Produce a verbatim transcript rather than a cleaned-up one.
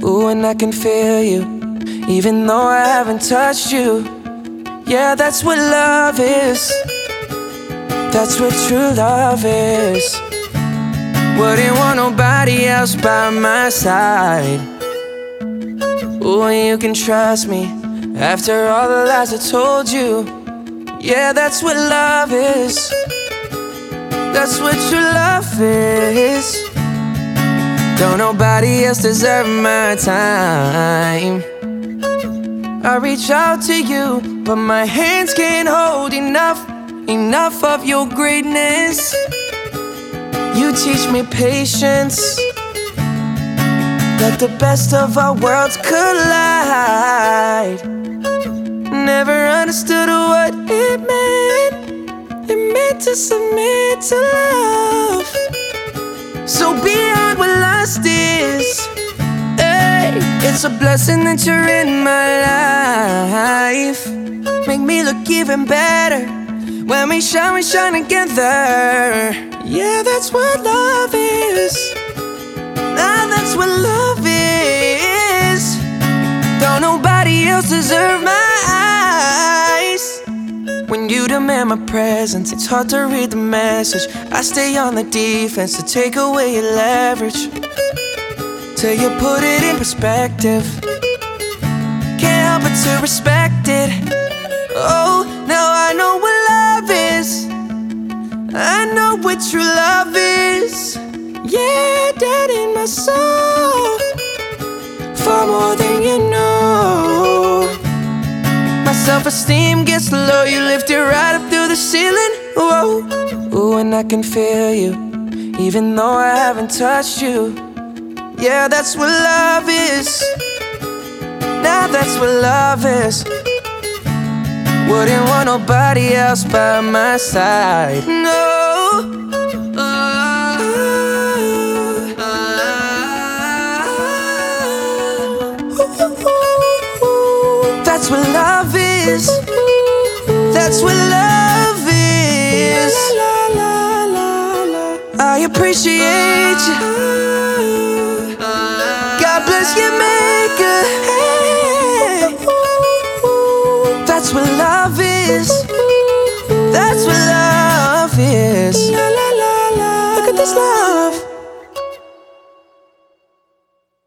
Ooh, and I can feel you, even though I haven't touched you. Yeah, that's what love is. That's what true love is. Wouldn't want nobody else by my side. Ooh, and you can trust me after all the lies I told you. Yeah, that's what love is. That's what true love is. Don't nobody else deserve my time. I reach out to you, but my hands can't hold enough, enough of your greatness. You teach me patience. Let the best of our worlds collide. Never understood what it meant. It meant to submit to love. So beyond what lust is, hey, it's a blessing that you're in my life. Make me look even better when we shine, we shine together. Yeah, that's what love is. Nah, that's what love is. Don't nobody else deserve my eyes. When you demand my presence, it's hard to read the message. I stay on the defense to take away your leverage, till you put it in perspective. Can't help but to respect it. Oh, now I know what love is. I know what true love is. Yeah, dead in my soul, far more than you know. My self-esteem gets low, you lift it right up through the ceiling. Whoa. Ooh, and I can feel you, even though I haven't touched you. Yeah, that's what love is. Now that's what love is. Wouldn't want nobody else by my side. No. That's what love is. That's what love is. I appreciate you. God bless your maker. Hey. That's what love is.